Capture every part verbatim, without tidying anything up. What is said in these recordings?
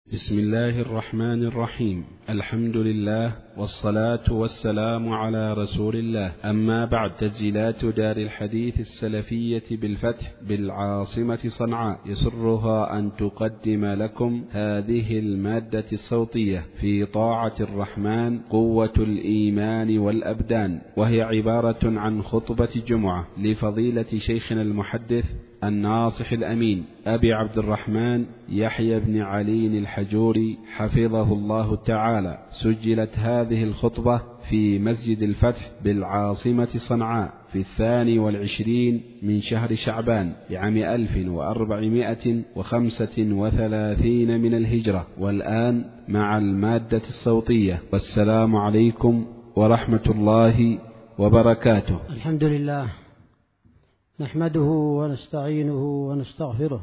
بسم الله الرحمن الرحيم. الحمد لله والصلاة والسلام على رسول الله. أما بعد، تسجيلات دار الحديث السلفية بالفتح بالعاصمة صنعاء يسرها أن تقدم لكم هذه المادة الصوتية في طاعة الرحمن قوة الإيمان والأبدان، وهي عبارة عن خطبة جمعة لفضيلة شيخنا المحدث الناصح الأمين أبي عبد الرحمن يحيى بن علي الحجوري حفظه الله تعالى. سجلت هذه الخطبة في مسجد الفتح بالعاصمة صنعاء في الثاني والعشرين من شهر شعبان لعام ألف وأربعمائة وخمسة وثلاثين من الهجرة، والآن مع المادة الصوتية. والسلام عليكم ورحمة الله وبركاته. الحمد لله، نحمده ونستعينه ونستغفره،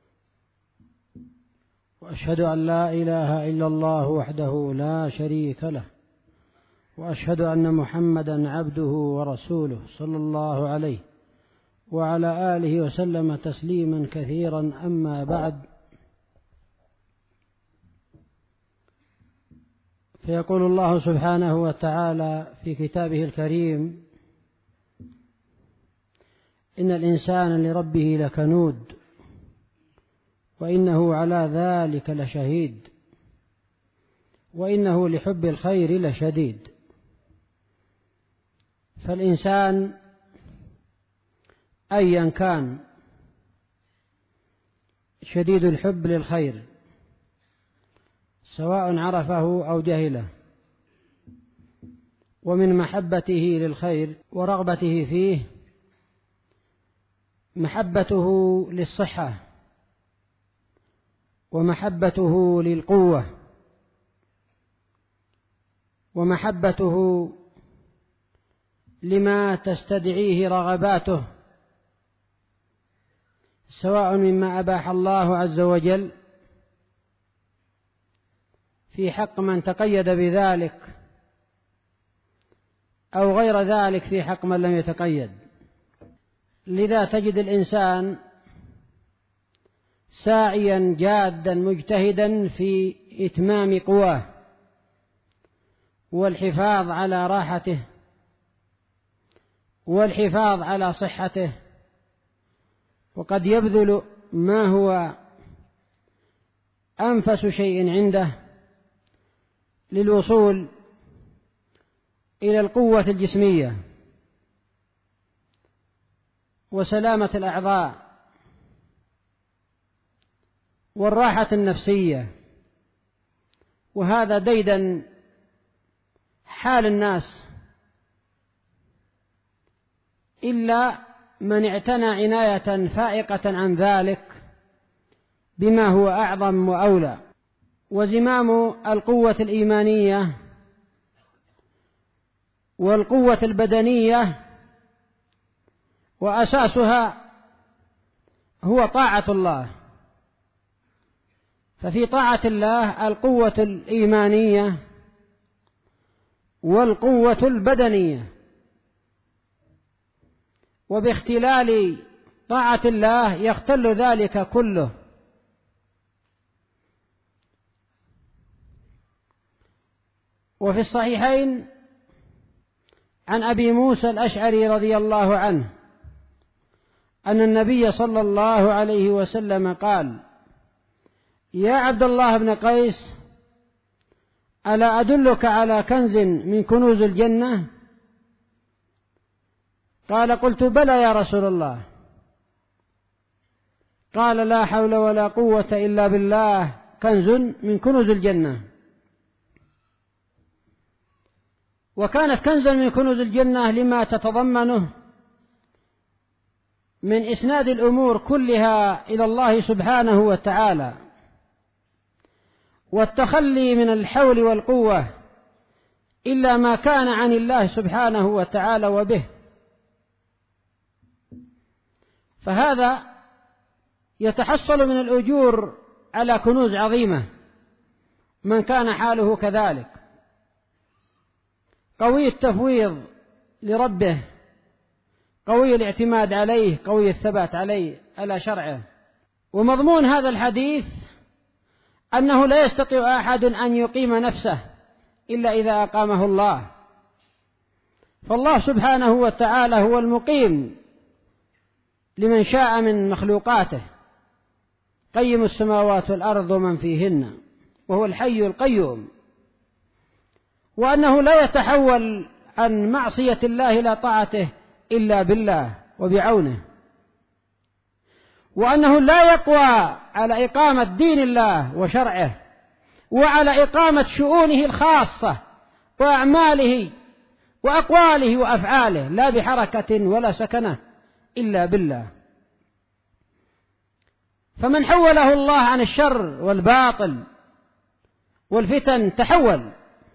وأشهد أن لا إله إلا الله وحده لا شريك له، وأشهد أن محمدا عبده ورسوله صلى الله عليه وعلى آله وسلم تسليما كثيرا. أما بعد، فيقول الله سبحانه وتعالى في كتابه الكريم: إن الإنسان لربه لكنود وإنه على ذلك لشهيد وإنه لحب الخير لشديد. فالإنسان أيا كان شديد الحب للخير، سواء عرفه أو جهله، ومن محبته للخير ورغبته فيه محبته للصحة، ومحبته للقوة، ومحبته لما تستدعيه رغباته، سواء مما أباح الله عز وجل في حق من تقيد بذلك، أو غير ذلك في حق من لم يتقيد. لذا تجد الإنسان ساعيا جادا مجتهدا في إتمام قواه والحفاظ على راحته والحفاظ على صحته، وقد يبذل ما هو أنفس شيء عنده للوصول إلى القوة الجسمية وسلامة الأعضاء والراحة النفسية. وهذا ديدا حال الناس، إلا من اعتنى عناية فائقة عن ذلك بما هو أعظم وأولى. وزمام القوة الإيمانية والقوة البدنية وأساسها هو طاعة الله. ففي طاعة الله القوة الإيمانية والقوة البدنية، وباختلال طاعة الله يختل ذلك كله. وفي الصحيحين عن أبي موسى الأشعري رضي الله عنه أن النبي صلى الله عليه وسلم قال: يا عبد الله بن قيس، ألا أدلك على كنز من كنوز الجنة؟ قال: قلت بلى يا رسول الله. قال: لا حول ولا قوة إلا بالله، كنز من كنوز الجنة. وكانت كنزا من كنوز الجنة لما تتضمنه من إسناد الأمور كلها إلى الله سبحانه وتعالى، والتخلي من الحول والقوة إلا ما كان عن الله سبحانه وتعالى وبه. فهذا يتحصل من الأجور على كنوز عظيمة من كان حاله كذلك، قوي التفويض لربه، قوي الاعتماد عليه، قوي الثبات عليه على شرعه. ومضمون هذا الحديث أنه لا يستطيع أحد أن يقيم نفسه إلا إذا أقامه الله، فالله سبحانه وتعالى هو المقيم لمن شاء من مخلوقاته، قيم السماوات والأرض ومن فيهن، وهو الحي القيوم، وأنه لا يتحول عن معصية الله إلى طاعته إلا بالله وبعونه، وأنه لا يقوى على إقامة دين الله وشرعه وعلى إقامة شؤونه الخاصة وأعماله وأقواله وأفعاله لا بحركة ولا سكنة إلا بالله. فمن حوله الله عن الشر والباطل والفتن تحول،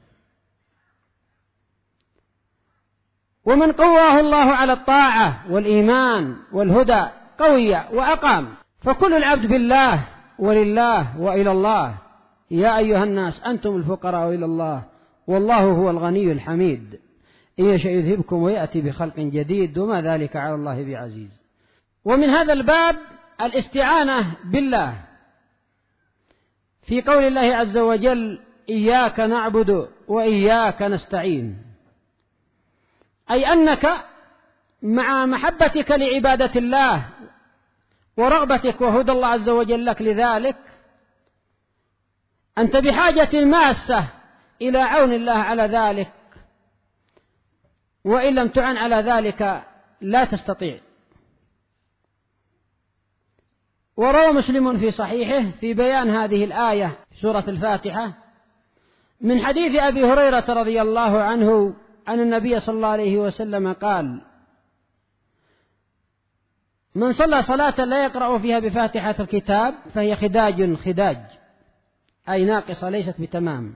ومن قواه الله على الطاعة والإيمان والهدى قوي وأقام. فكل العبد بالله ولله وإلى الله. يا أيها الناس أنتم الفقراء إلى الله والله هو الغني الحميد، إن يشاء يذهبكم ويأتي بخلق جديد وما ذلك على الله بعزيز. ومن هذا الباب الاستعانة بالله في قول الله عز وجل إياك نعبد وإياك نستعين، أي أنك مع محبتك لعبادة الله ورغبتك وهدى الله عز وجل لك لذلك، أنت بحاجة ماسة إلى عون الله على ذلك، وإن لم تعن على ذلك لا تستطيع. وروى مسلم في صحيحه في بيان هذه الآية في سورة الفاتحة من حديث أبي هريرة رضي الله عنه عن النبي صلى الله عليه وسلم قال: من صلى صلاة لا يقرأ فيها بفاتحة الكتاب فهي خداج خداج، أي ناقصة ليست بتمام.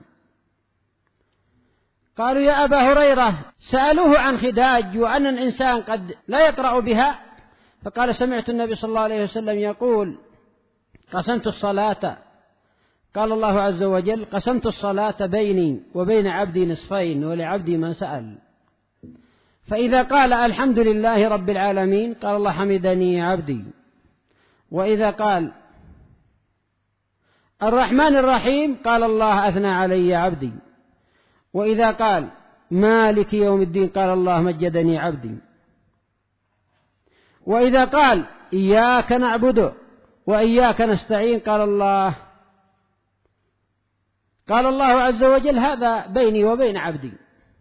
قالوا: يا أبا هريرة، سألوه عن خداج وأن الإنسان قد لا يقرأ بها، فقال: سمعت النبي صلى الله عليه وسلم يقول: قسمت الصلاة، قال الله عز وجل: قسمت الصلاة بيني وبين عبدي نصفين ولعبدي ما سأل، فإذا قال الحمد لله رب العالمين قال الله حمدني عبدي، وإذا قال الرحمن الرحيم قال الله أثنى علي عبدي، وإذا قال مالك يوم الدين قال الله مجدني عبدي، وإذا قال إياك نعبد وإياك نستعين قال الله قال الله عز وجل هذا بيني وبين عبدي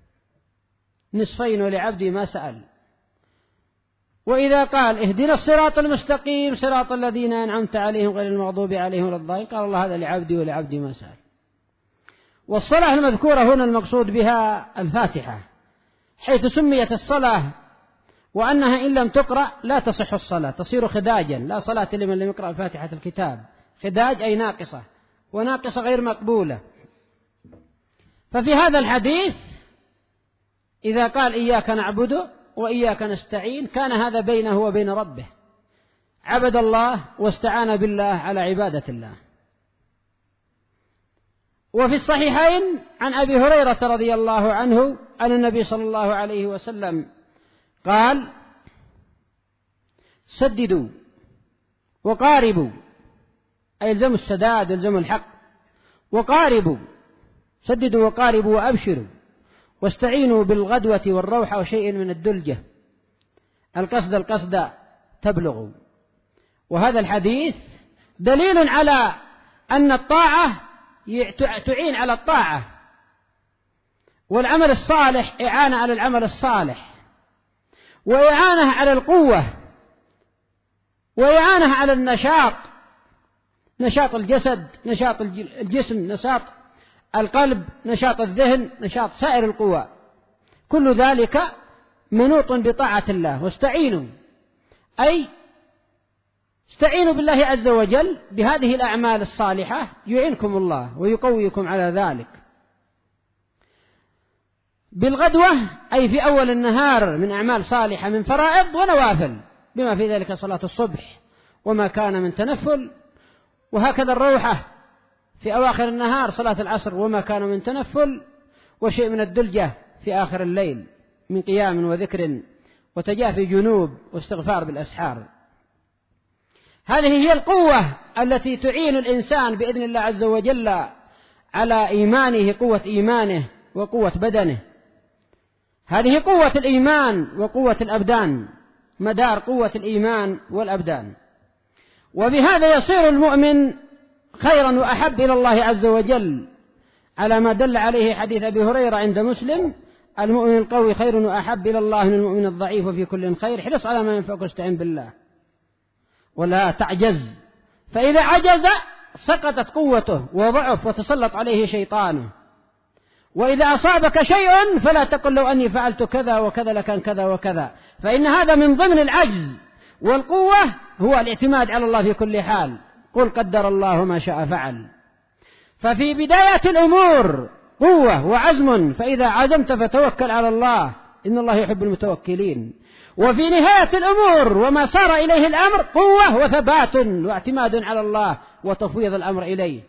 نصفين ولعبدي ما سأل. وإذا قال اهدنا الصراط المستقيم صراط الذين أنعمت عليهم غير المغضوب عليهم ولا الضالين قال الله هذا لعبدي ولعبدي ما سأل. والصلاة المذكورة هنا المقصود بها الفاتحة، حيث سميت الصلاة وأنها إن لم تقرأ لا تصح الصلاة، تصير خداجا، لا صلاة لمن لم يقرأ فاتحة الكتاب. خداج أي ناقصة، وناقصة غير مقبولة. ففي هذا الحديث إذا قال إياك نعبد وإياك نستعين كان هذا بينه وبين ربه، عبد الله واستعان بالله على عبادة الله. وفي الصحيحين عن أبي هريرة رضي الله عنه أن النبي صلى الله عليه وسلم قال: سددوا وقاربوا، أي الزموا السداد والزموا الحق، وقاربوا، سددوا وقاربوا وأبشروا، واستعينوا بالغدوة والروحة وشيء من الدلجة، القصد القصد تبلغوا. وهذا الحديث دليل على أن الطاعة تعين على الطاعة، والعمل الصالح إعانة على العمل الصالح، وإعانة على القوة، وإعانة على النشاط، نشاط الجسد، نشاط الجسم، نشاط القلب، نشاط الذهن، نشاط سائر القوى، كل ذلك منوط بطاعة الله. واستعينوا أي استعينوا بالله عز وجل بهذه الأعمال الصالحة يعينكم الله ويقويكم على ذلك. بالغدوة أي في أول النهار من أعمال صالحة من فرائض ونوافل، بما في ذلك صلاة الصبح وما كان من تنفل، وهكذا الروحة في أواخر النهار صلاة العصر وما كان من تنفل، وشيء من الدلجة في آخر الليل من قيام وذكر وتجافي جنوب واستغفار بالأسحار. هذه هي القوة التي تعين الإنسان بإذن الله عز وجل على إيمانه، قوة إيمانه وقوة بدنه. هذه قوة الإيمان وقوة الأبدان، مدار قوة الإيمان والأبدان. وبهذا يصير المؤمن خيرا وأحب إلى الله عز وجل، على ما دل عليه حديث أبي هريرة عند مسلم: المؤمن القوي خير وأحب إلى الله من المؤمن الضعيف، وفي كل خير، حرص على ما ينفعك واستعن بالله ولا تعجز، فإذا عجز سقطت قوته وضعف وتسلط عليه شيطانه. وإذا أصابك شيء فلا تقل لو أني فعلت كذا وكذا لكان كذا وكذا، فإن هذا من ضمن العجز. والقوة هو الاعتماد على الله في كل حال، قل قدر الله ما شاء فعل. ففي بداية الأمور قوة وعزم، فإذا عزمت فتوكل على الله، إن الله يحب المتوكلين. وفي نهاية الأمور وما صار إليه الأمر قوة وثبات واعتماد على الله وتفويض الأمر إليه.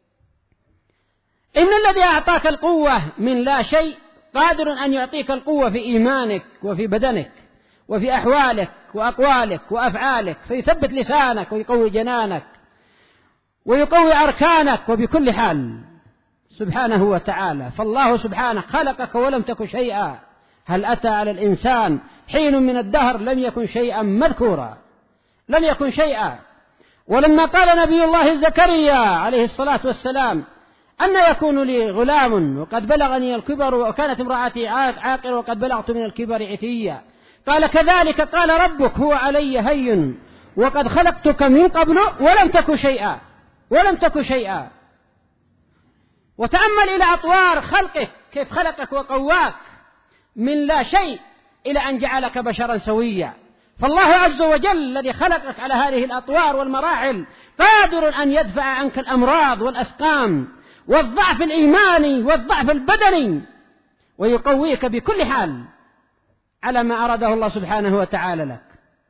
إن الذي أعطاك القوة من لا شيء قادر أن يعطيك القوة في إيمانك وفي بدنك وفي أحوالك وأقوالك وأفعالك، فيثبت لسانك ويقوي جنانك ويقوي أركانك وبكل حال سبحانه وتعالى. فالله سبحانه خلقك ولم تك شيئا، هل أتى على الإنسان حين من الدهر لم يكن شيئا مذكورا، لم يكن شيئا. ولما قال نبي الله زكريا عليه الصلاة والسلام: أن يكون لي غلام وقد بلغني الكبر وكانت امرأتي عاقر وقد بلغت من الكبر عتيا، قال: كذلك قال ربك هو علي هين وقد خلقتك من قبل ولم تك شيئا، ولم تك شيئا. وتأمل إلى أطوار خلقك، كيف خلقك وقواك من لا شيء إلى أن جعلك بشرا سويا. فالله عز وجل الذي خلقك على هذه الأطوار والمراحل قادر أن يدفع عنك الأمراض والأسقام والضعف الإيماني والضعف البدني، ويقويك بكل حال على ما أراده الله سبحانه وتعالى لك.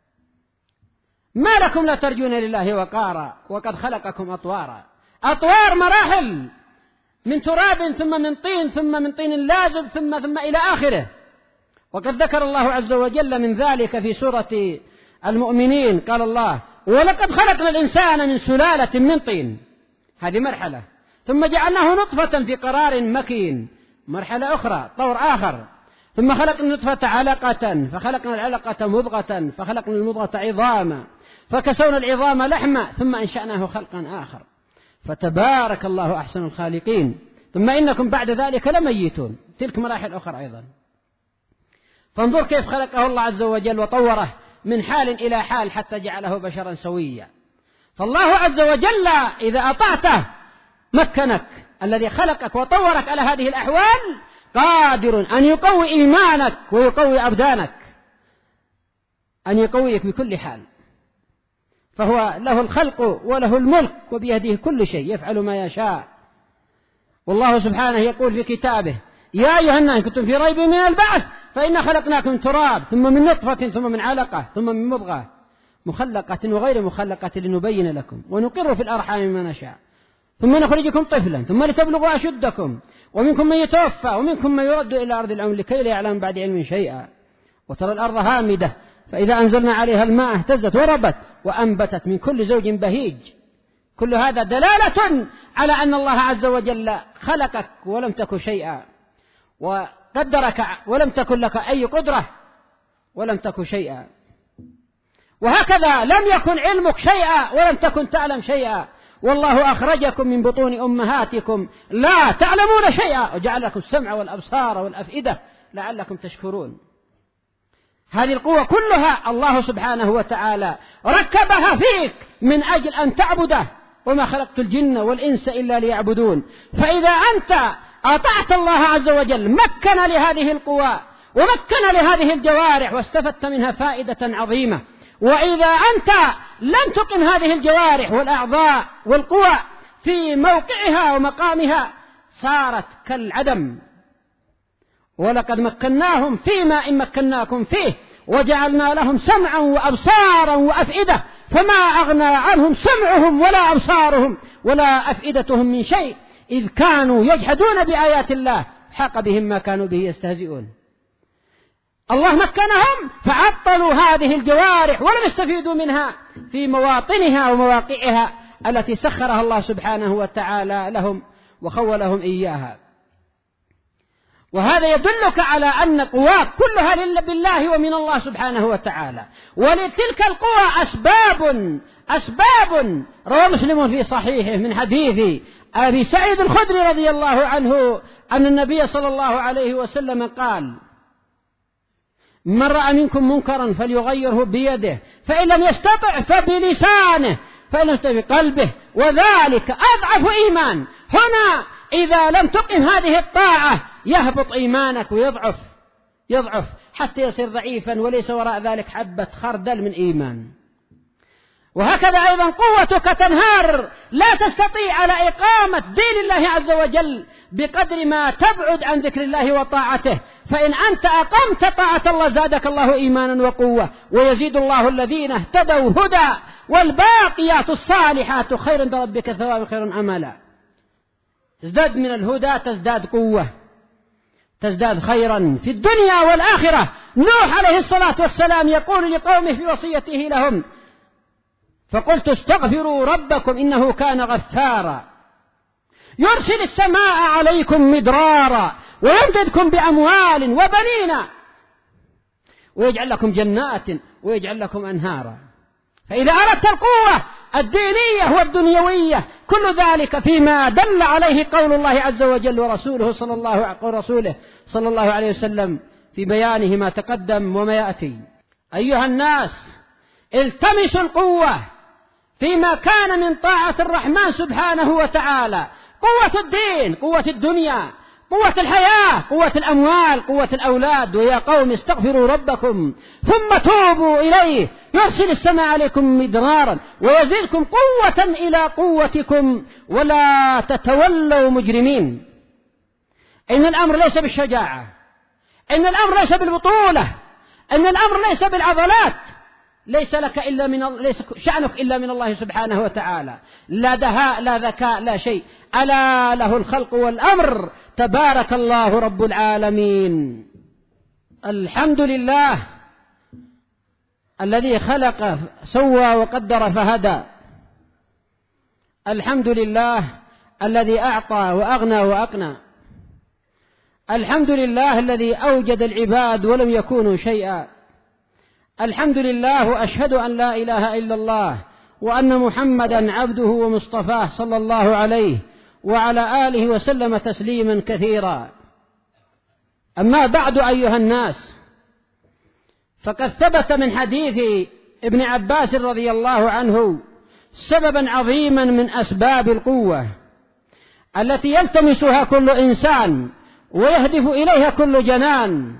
ما لكم لا ترجون لله وقارا وقد خلقكم أطوارا، أطوار مراحل، من تراب ثم من طين ثم من طين لازب ثم ثم إلى آخره. وقد ذكر الله عز وجل من ذلك في سورة المؤمنين، قال الله: ولقد خلقنا الإنسان من سلالة من طين، هذه مرحلة، ثم جعلناه نطفة في قرار مكين، مرحلة أخرى، طور آخر، ثم خلقنا النطفة علقة، فخلقنا العلقة مضغة، فخلقنا المضغة عظاما، فكسونا العظام لحما، ثم أنشأناه خلقا آخر، فتبارك الله أحسن الخالقين، ثم إنكم بعد ذلك لميتون. تلك مراحل أخرى أيضا. فانظر كيف خلقه الله عز وجل وطوره من حال إلى حال حتى جعله بشرا سويا. فالله عز وجل إذا أطعته مكنك، الذي خلقك وطورك على هذه الأحوال قادر أن يقوي إيمانك ويقوي أبدانك، أن يقويك بكل حال. فهو له الخلق وله الملك وبيده كل شيء، يفعل ما يشاء. والله سبحانه يقول في كتابه: يا أيها الناس كنتم في ريب من البعث فإنا خلقناكم من تراب ثم من نطفة ثم من علقة ثم من مضغة مخلقة وغير مخلقة لنبين لكم ونقر في الأرحام ما نشاء ثم نخرجكم طفلا ثم لتبلغوا أشدكم ومنكم من يتوفى ومنكم من يرد إلى أرض العمر لكي لا يعلم بعد علم شيئا. وترى الأرض هامدة فإذا أنزلنا عليها الماء اهتزت وربت وأنبتت من كل زوج بهيج. كل هذا دلالة على أن الله عز وجل خلقك ولم تك شيئا، وقدرك ولم تكن لك أي قدرة، ولم تك شيئا. وهكذا لم يكن علمك شيئا ولم تكن تعلم شيئا. والله أخرجكم من بطون أمهاتكم لا تعلمون شيئا وجعل لكم السمع والأبصار والأفئدة لعلكم تشكرون. هذه القوة كلها الله سبحانه وتعالى ركبها فيك من أجل أن تعبده، وما خلقت الجن والإنس إلا ليعبدون. فإذا أنت أطعت الله عز وجل مكن لهذه القوى ومكن لهذه الجوارح واستفدت منها فائدة عظيمة. وإذا أنت لم تقم هذه الجوارح والأعضاء والقوى في موقعها ومقامها صارت كالعدم. ولقد مكناهم فيما إن مكناكم فيه وجعلنا لهم سمعا وأبصارا وأفئدة فما أغنى عنهم سمعهم ولا أبصارهم ولا أفئدتهم من شيء إذ كانوا يجحدون بآيات الله حاق بهم ما كانوا به يستهزئون. الله مكنهم فعطلوا هذه الجوارح ولم يستفيدوا منها في مواطنها ومواقعها التي سخرها الله سبحانه وتعالى لهم وخولهم إياها. وهذا يدلك على أن قواك كلها بالله ومن الله سبحانه وتعالى. ولتلك القوى أسباب أسباب روى مسلم في صحيحه من حديث أبي سعيد الخدري رضي الله عنه أن النبي صلى الله عليه وسلم قال: من رأى منكم منكرا فليغيره بيده، فإن لم يستطع فبلسانه، فإن لم يستطع بقلبه، وذلك أضعف إيمان. هنا إذا لم تقم هذه الطاعة يهبط إيمانك ويضعف يضعف حتى يصير ضعيفا وليس وراء ذلك حبة خردل من إيمان. وهكذا أيضا قوتك تنهار، لا تستطيع على إقامة دين الله عز وجل بقدر ما تبعد عن ذكر الله وطاعته. فإن أنت أقمت طاعة الله زادك الله إيمانا وقوة، ويزيد الله الذين اهتدوا هدى، والباقيات الصالحات خير عند ربك ثواب خير أملا. تزداد من الهدى تزداد قوة، تزداد خيرا في الدنيا والآخرة. نوح عليه الصلاة والسلام يقول لقومه في وصيته لهم: فقلت استغفروا ربكم إنه كان غفارا يرسل السماء عليكم مدرارا ويمددكم بأموال وبنين ويجعل لكم جنات ويجعل لكم أنهارا. فإذا أردت القوة الدينية والدنيوية كل ذلك فيما دل عليه قول الله عز وجل ورسوله صلى الله ورسوله صلى الله عليه وسلم في بيانه ما تقدم وما يأتي. أيها الناس، التمسوا القوة فيما كان من طاعة الرحمن سبحانه وتعالى، قوة الدين، قوة الدنيا، قوة الحياة، قوة الأموال، قوة الأولاد. ويا قوم استغفروا ربكم ثم توبوا إليه يرسل السماء عليكم مدرارا ويزيدكم قوة إلى قوتكم ولا تتولوا مجرمين. إن الأمر ليس بالشجاعة، إن الأمر ليس بالبطولة، إن الأمر ليس بالعضلات، ليس لك إلا من ليس شأنك إلا من الله سبحانه وتعالى. لا دهاء لا ذكاء لا شيء، ألا له الخلق والأمر، تبارك الله رب العالمين. الحمد لله الذي خلق سوى وقدر فهدى، الحمد لله الذي أعطى وأغنى وأقنى، الحمد لله الذي أوجد العباد ولم يكونوا شيئا، الحمد لله وأشهد أن لا إله إلا الله وأن محمدا عبده ومصطفاه صلى الله عليه وعلى آله وسلم تسليما كثيرا. أما بعد أيها الناس، فقد ثبت من حديث ابن عباس رضي الله عنه سببا عظيما من أسباب القوة التي يلتمسها كل إنسان ويهدف إليها كل جنان.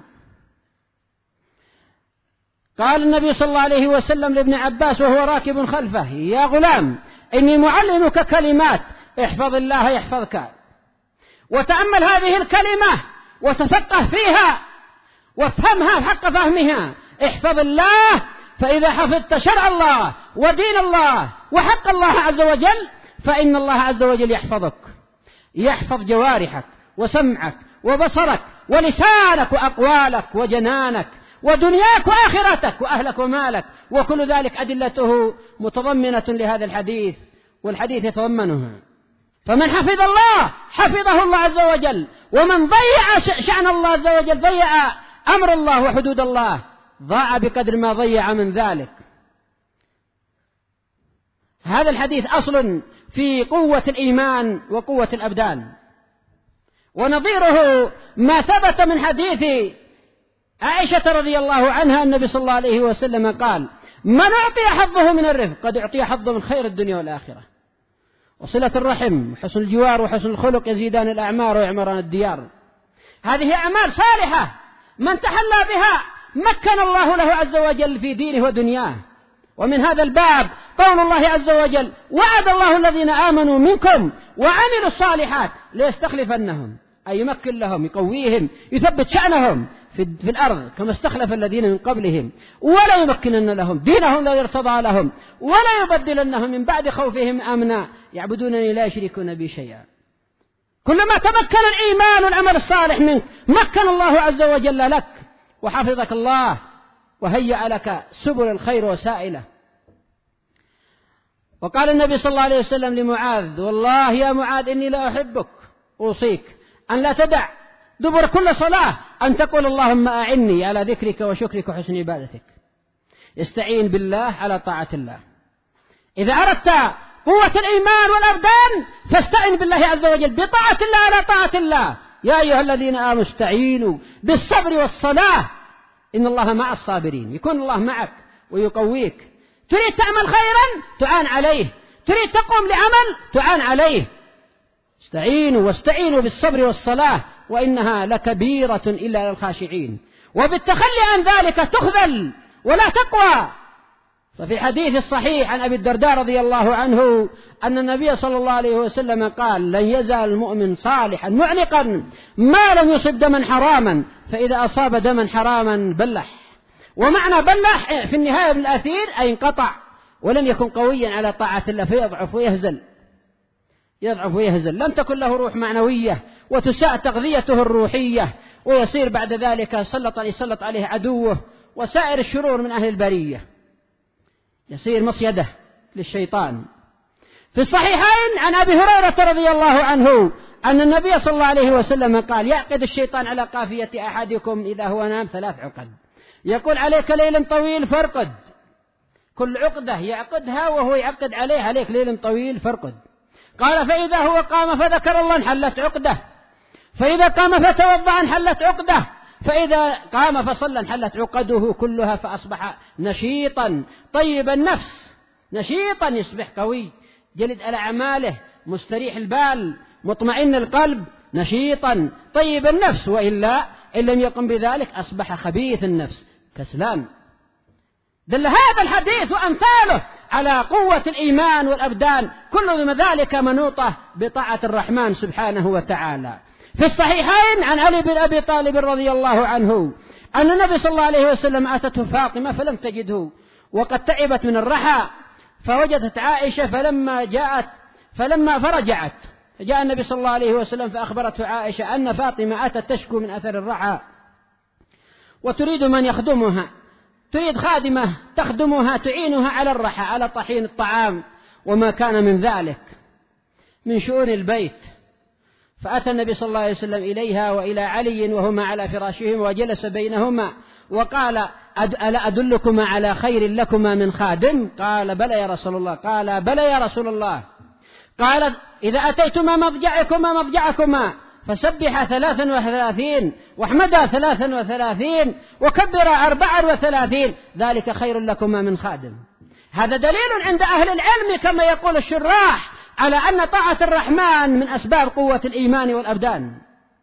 قال النبي صلى الله عليه وسلم لابن عباس وهو راكب خلفه: يا غلام إني معلمك كلمات احفظ الله يحفظك. وتأمل هذه الكلمة وتفقه فيها وافهمها حق فهمها. احفظ الله، فإذا حفظت شرع الله ودين الله وحق الله عز وجل فإن الله عز وجل يحفظك، يحفظ جوارحك وسمعك وبصرك ولسانك وأقوالك وجنانك ودنياك وآخرتك وأهلك ومالك. وكل ذلك أدلته متضمنة لهذا الحديث، والحديث يتضمنها. فمن حفظ الله حفظه الله عز وجل، ومن ضيع شأن الله عز وجل ضيع أمر الله وحدود الله، ضاع بقدر ما ضيع من ذلك. هذا الحديث أصل في قوة الإيمان وقوة الأبدان. ونظيره ما ثبت من حديث عائشة رضي الله عنها النبي صلى الله عليه وسلم قال: من أعطي حظه من الرفق قد أعطي حظه من خير الدنيا والآخرة. وصلة الرحم وحسن الجوار وحسن الخلق يزيدان الأعمار ويعمران الديار. هذه أعمال صالحة من تحلى بها مكن الله له عز وجل في دينه ودنياه. ومن هذا الباب قول الله عز وجل: وعد الله الذين آمنوا منكم وعملوا الصالحات ليستخلفنهم، أي يمكن لهم، يقويهم، يثبت شأنهم في الأرض كما استخلف الذين من قبلهم، ولا يمكنن لهم دينهم الذي ارتضى لهم، ولا يبدلنهم من بعد خوفهم أمنا يعبدونني لا يشركون بي شيئا. كلما تمكن الإيمان والعمل الصالح منك مكن الله عز وجل لك وحفظك الله وهيأ لك سبل الخير وسائله. وقال النبي صلى الله عليه وسلم لمعاذ: والله يا معاذ إني لا أحبك، أوصيك أن لا تدع دبر كل صلاة أن تقول اللهم أعني على ذكرك وشكرك وحسن عبادتك. استعين بالله على طاعة الله. إذا أردت قوة الإيمان والأبدان فاستعن بالله عز وجل بطاعة الله على طاعة الله. يا أيها الذين آمنوا استعينوا بالصبر والصلاة إن الله مع الصابرين. يكون الله معك ويقويك. تريد تعمل خيرا تعان عليه، تريد تقوم لعمل تعان عليه. استعينوا واستعينوا بالصبر والصلاة وإنها لكبيرة إلا للخاشعين. وبالتخلي عن ذلك تخذل ولا تقوى. ففي حديث الصحيح عن أبي الدرداء رضي الله عنه أن النبي صلى الله عليه وسلم قال: لن يزال المؤمن صالحا معلقا ما لم يصب دما حراما، فإذا أصاب دما حراما بلح. ومعنى بلح في النهاية بالأثير أي انقطع ولم يكن قويا على طاعة الله فيضعف ويهزل يضعف ويهزل. لم تكن له روح معنوية وتساء تغذيته الروحية، ويصير بعد ذلك سلط يسلط عليه عدوه وسائر الشرور من أهل البرية، يصير مصيده للشيطان. في الصحيحين عن أبي هريرة رضي الله عنه أن النبي صلى الله عليه وسلم قال: يعقد الشيطان على قافية أحدكم إذا هو نام ثلاث عقد، يقول: عليك ليل طويل فارقد. كل عقدة يعقدها وهو يعقد عليه: عليك ليل طويل فارقد. قال: فإذا هو قام فذكر الله انحلت عقدة، فإذا قام فتوضأ انحلت عقدة، فإذا قام فصلى انحلت عقده كلها، فأصبح نشيطا طيب النفس، نشيطا يصبح قوي جلد على أعماله، مستريح البال، مطمئن القلب، نشيطا طيب النفس. وإلا إن لم يقم بذلك أصبح خبيث النفس كسلان. دل هذا الحديث وأمثاله على قوة الإيمان والأبدان، كل ذلك منوطة بطاعة الرحمن سبحانه وتعالى. في الصحيحين عن علي بن أبي طالب رضي الله عنه أن النبي صلى الله عليه وسلم أتته فاطمة فلم تجده وقد تعبت من الرحى، فوجدت عائشة فلما جاءت فلما فرجعت فجاء النبي صلى الله عليه وسلم فأخبرته عائشة أن فاطمة أتت تشكو من أثر الرحى وتريد من يخدمها، تريد خادمة تخدمها تعينها على الرحى، على طحين الطعام وما كان من ذلك من شؤون البيت. فأتى النبي صلى الله عليه وسلم إليها وإلى علي وهما على فراشهم وجلس بينهما وقال: ألا أدلكما على خير لكما من خادم؟ قال: بلى يا رسول الله. قال: بلى يا رسول الله. قال: إذا أتيتما مضجعكما مضجعكما فسبح ثلاثا وثلاثين واحمدا ثلاثا وثلاثين وكبر أربعا وثلاثين، ذلك خير لكما من خادم. هذا دليل عند أهل العلم كما يقول الشراح على أن طاعة الرحمن من أسباب قوة الإيمان والأبدان.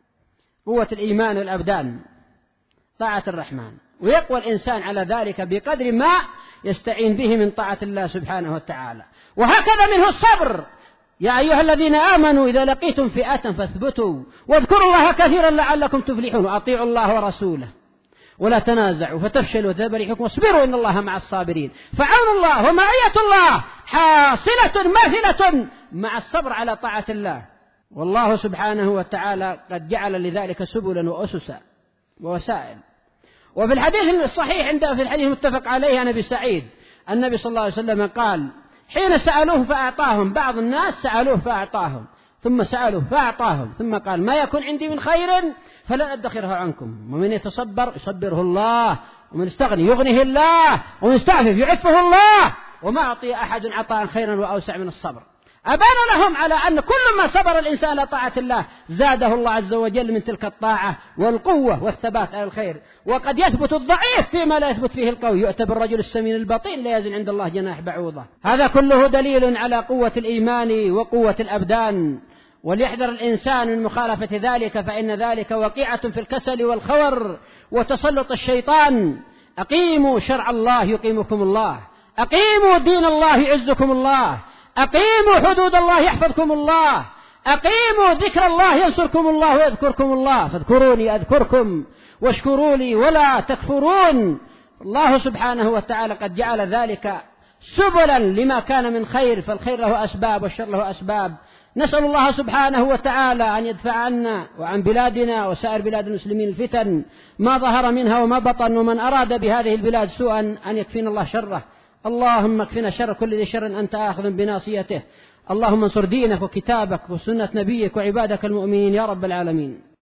قوة الإيمان والأبدان طاعة الرحمن، ويقوى الإنسان على ذلك بقدر ما يستعين به من طاعة الله سبحانه وتعالى. وهكذا منه الصبر. يا أيها الذين آمنوا إذا لقيتم فئة فاثبتوا واذكروا الله كثيرا لعلكم تفلحون، وأطيعوا الله ورسوله ولا تنازعوا فتفشلوا وتذهب ريحكم واصبروا إن الله مع الصابرين. فعون الله ومعية الله حاصلة ماثلة مع الصبر على طاعة الله. والله سبحانه وتعالى قد جعل لذلك سبلا وأسسا ووسائل. وفي الحديث الصحيح عنده في الحديث المتفق عليه عن أبي سعيد النبي صلى الله عليه وسلم قال: حين سألوه فأعطاهم، بعض الناس سألوه فأعطاهم، ثم سألوه فأعطاهم، ثم قال: ما يكون عندي من خير فلن أدخره عنكم، ومن يتصبر يصبره الله، ومن استغني يغنيه الله، ومن يستعفف يعفه الله، وما أعطي أحد عطاء خيرا وأوسع من الصبر. أبان لهم على أن كل ما صبر الإنسان على طاعة الله زاده الله عز وجل من تلك الطاعة والقوة والثبات على الخير. وقد يثبت الضعيف فيما لا يثبت فيه القوي، يؤتى بالرجل السمين البطيء لا يزن عند الله جناح بعوضة. هذا كله دليل على قوة الإيمان وقوة الأبدان، وليحذر الإنسان من مخالفة ذلك، فإن ذلك وقيعة في الكسل والخور وتسلط الشيطان. أقيموا شرع الله يقيمكم الله، أقيموا دين الله يعزكم الله، أقيموا حدود الله يحفظكم الله، أقيموا ذكر الله ينصركم الله ويذكركم الله، فاذكروني أذكركم واشكروا لي ولا تكفرون. الله سبحانه وتعالى قد جعل ذلك سبلا لما كان من خير، فالخير له أسباب والشر له أسباب، نسأل الله سبحانه وتعالى أن يدفع عنا وعن بلادنا وسائر بلاد المسلمين الفتن ما ظهر منها وما بطن، ومن أراد بهذه البلاد سوءا أن يكفينا الله شره. اللهم اكفنا شر كل ذي شر أنت آخذ بناصيته. اللهم انصر دينك وكتابك وسنة نبيك وعبادك المؤمنين يا رب العالمين.